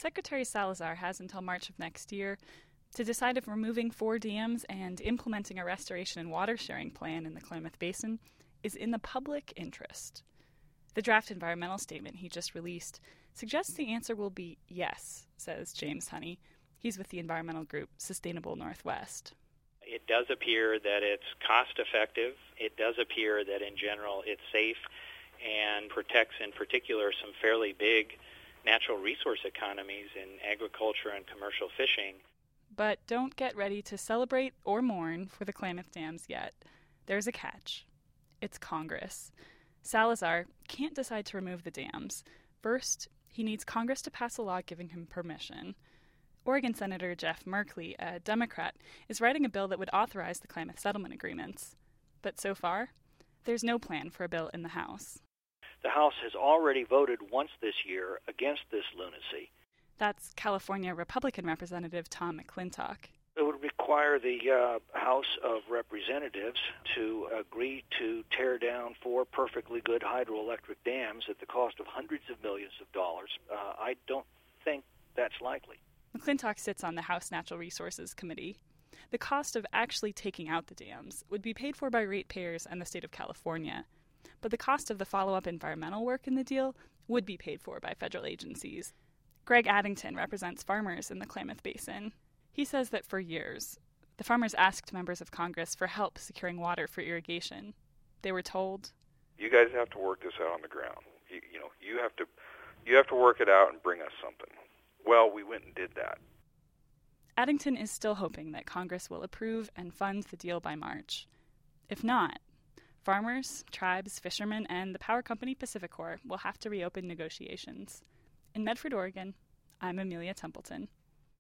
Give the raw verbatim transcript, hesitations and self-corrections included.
Secretary Salazar has until March of next year to decide if removing four dams and implementing a restoration and water sharing plan in the Klamath Basin is in the public interest. The draft environmental statement he just released suggests the answer will be yes, says James Honey. He's with the environmental group Sustainable Northwest. It does appear that it's cost-effective. It does appear that, in general, it's safe and protects, in particular, some fairly big natural resource economies in agriculture and commercial fishing. But don't get ready to celebrate or mourn for the Klamath dams yet. There's a catch. It's Congress. Salazar can't decide to remove the dams. First, he needs Congress to pass a law giving him permission. Oregon Senator Jeff Merkley, a Democrat, is writing a bill that would authorize the Klamath settlement agreements. But so far, there's no plan for a bill in the House. The House has already voted once this year against this lunacy. That's California Republican Representative Tom McClintock. It would require the uh, House of Representatives to agree to tear down four perfectly good hydroelectric dams at the cost of hundreds of millions of dollars. Uh, I don't think that's likely. McClintock sits on the House Natural Resources Committee. The cost of actually taking out the dams would be paid for by ratepayers and the state of California. But the cost of the follow-up environmental work in the deal would be paid for by federal agencies. Greg Addington represents farmers in the Klamath Basin. He says that for years, the farmers asked members of Congress for help securing water for irrigation. They were told, "You guys have to work this out on the ground. You, you know, you have to, you have to work it out and bring us something." Well, we went and did that. Addington is still hoping that Congress will approve and fund the deal by March. If not, farmers, tribes, fishermen, and the power company PacifiCorp will have to reopen negotiations. In Medford, Oregon, I'm Amelia Templeton.